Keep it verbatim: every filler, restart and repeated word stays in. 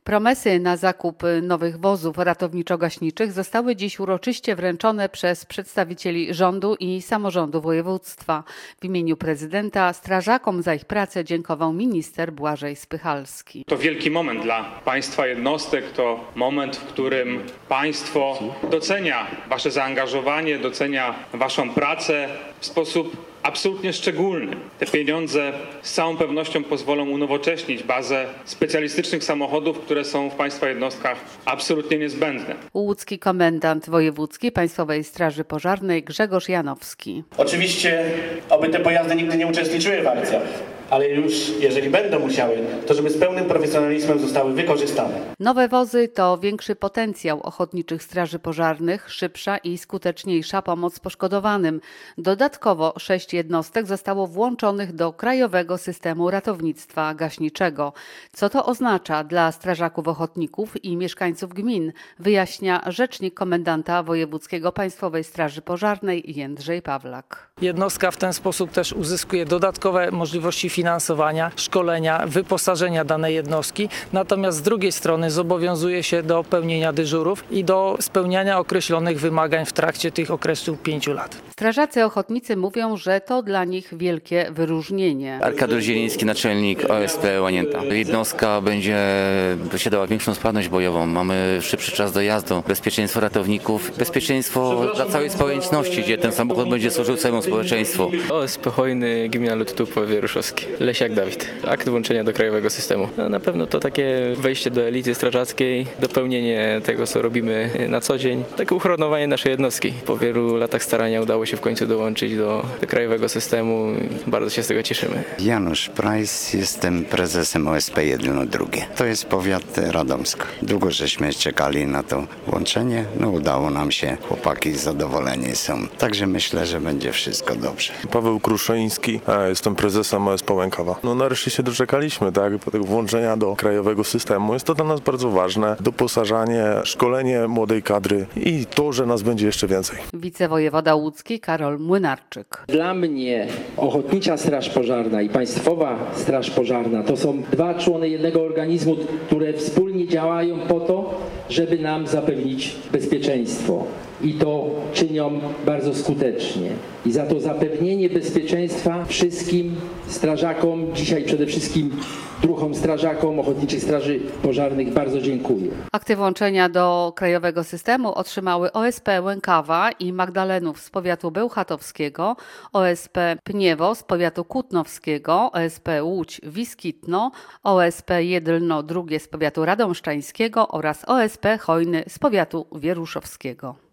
Promesy na zakup nowych wozów ratowniczo-gaśniczych zostały dziś uroczyście wręczone przez przedstawicieli rządu i samorządu województwa. W imieniu prezydenta strażakom za ich pracę dziękował minister Błażej Spychalski. To wielki moment dla państwa jednostek, to moment, w którym państwo docenia wasze zaangażowanie, docenia waszą pracę w sposób absolutnie szczególny. Te pieniądze z całą pewnością pozwolą unowocześnić bazę specjalistycznych samochodów, które są w państwa jednostkach absolutnie niezbędne. Łódzki komendant wojewódzki Państwowej Straży Pożarnej Grzegorz Janowski. Oczywiście oby te pojazdy nigdy nie uczestniczyły w akcjach, ale już jeżeli będą musiały, to żeby z pełnym profesjonalizmem zostały wykorzystane. Nowe wozy to większy potencjał ochotniczych straży pożarnych, szybsza i skuteczniejsza pomoc poszkodowanym. Dodatkowo sześć jednostek zostało włączonych do krajowego systemu ratownictwa gaśniczego. Co to oznacza dla strażaków ochotników i mieszkańców gmin, wyjaśnia rzecznik komendanta wojewódzkiego Państwowej Straży Pożarnej Jędrzej Pawlak. Jednostka w ten sposób też uzyskuje dodatkowe możliwości finansowania, szkolenia, wyposażenia danej jednostki, natomiast z drugiej strony zobowiązuje się do pełnienia dyżurów i do spełniania określonych wymagań w trakcie tych okresu pięciu lat. Strażacy ochotnicy mówią, że to dla nich wielkie wyróżnienie. Arkadiusz Zieliński, naczelnik O S P Łanięta. Jednostka będzie posiadała większą sprawność bojową, mamy szybszy czas dojazdu, bezpieczeństwo ratowników, bezpieczeństwo dla całej społeczności, gdzie ten samochód będzie służył całemu społeczeństwu. O S P Hojny, gmina Lututów, powiat Wieruszowski. Lesiak Dawid. Akt włączenia do krajowego systemu. No, na pewno to takie wejście do elity strażackiej, dopełnienie tego, co robimy na co dzień, takie uchoronowanie naszej jednostki. Po wielu latach starania udało się w końcu dołączyć do, do krajowego systemu. Bardzo się z tego cieszymy. Janusz Prajs, jestem prezesem O S P jedno drugie. To jest powiat Radomsko. Długo żeśmy czekali na to łączenie. No udało nam się. Chłopaki zadowoleni są. Także myślę, że będzie wszystko dobrze. Paweł Kruszyński, jestem prezesem O S P Łękawa. No nareszcie się doczekaliśmy, tak, po tego włączenia do krajowego systemu. Jest to dla nas bardzo ważne. Doposażanie, szkolenie młodej kadry i to, że nas będzie jeszcze więcej. Wicewojewoda łódzki Karol Młynarczyk. Dla mnie Ochotnicza Straż Pożarna i Państwowa Straż Pożarna to są dwa człony jednego organizmu, które wspólnie działają po to, żeby nam zapewnić bezpieczeństwo. I to czynią bardzo skutecznie. I za to zapewnienie bezpieczeństwa wszystkim strażakom, dzisiaj przede wszystkim druhom strażakom Ochotniczych Straży Pożarnych bardzo dziękuję. Akty włączenia do krajowego systemu otrzymały O S P Łękawa i Magdalenów z powiatu bełchatowskiego, O S P Pniewo z powiatu kutnowskiego, O S P Łódź Wiskitno, O S P Jedlno drugie z powiatu radomszczańskiego oraz O S P Hojny z powiatu wieruszowskiego.